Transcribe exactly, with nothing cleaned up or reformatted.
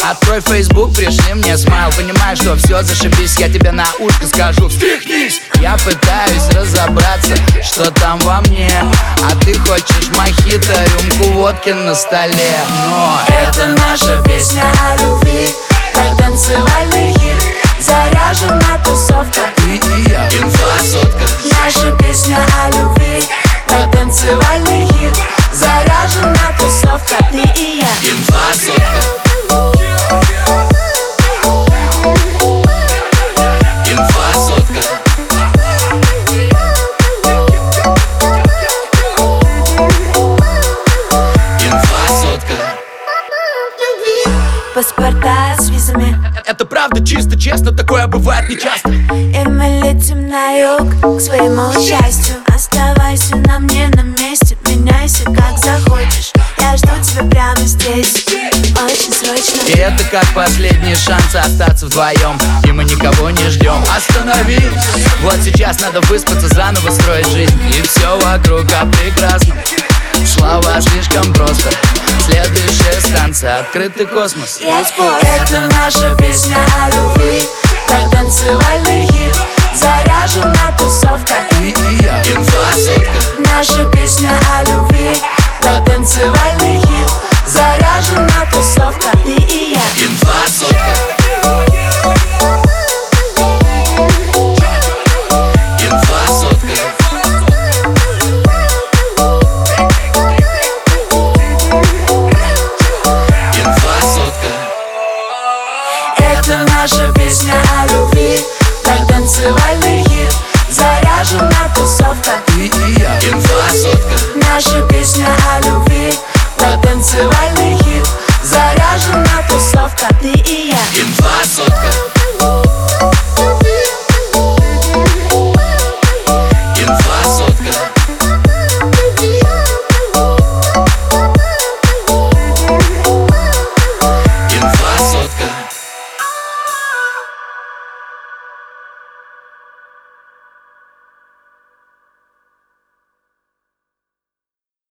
Открой Facebook, пришли мне смайл. Понимаешь, что все зашибись, я тебе на ушко скажу: встряхнись! Я пытаюсь разобраться, что там во мне, а ты хочешь мохито, рюмку водки на столе. Но это наша песня о любви, как танцевальный хит. Заряжена тусовка, ты и я, инфа сотка. Наша песня о любви, как танцевальный хит. Заряжена тусовка, ты и я, инфа сотка. Инфа сотка. Инфа сотка. Паспорта с визами. Это правда, чисто, честно, такое бывает нечасто. И мы летим на юг к своему счастью. Оставайся на мне на месте, меняйся как захочешь. Я жду тебя прямо здесь, очень срочно. И это как последний шанс остаться вдвоем, и мы никого не ждем. Остановись! Вот сейчас надо выспаться, заново строить жизнь. И все вокруг а прекрасно. Слова слишком просто. Следующая станция — открытый космос. Я спорю, это наша песня о любви, как танцевальный хит. Заряжена тусовка, ты и я, инфа сотка. Наша песня о любви, как танцевальный хит. Заряжена тусовка, ты и я, инфа сотка. Инфа сотка. Инфа сотка. Это наша песня о любви, как танцевальный хит. Заряжена тусовка, ты и я, инфа сотка. Наша песня о любви, как танцевальный хит. Заряжена тусовка, ты и я, инфа сотка.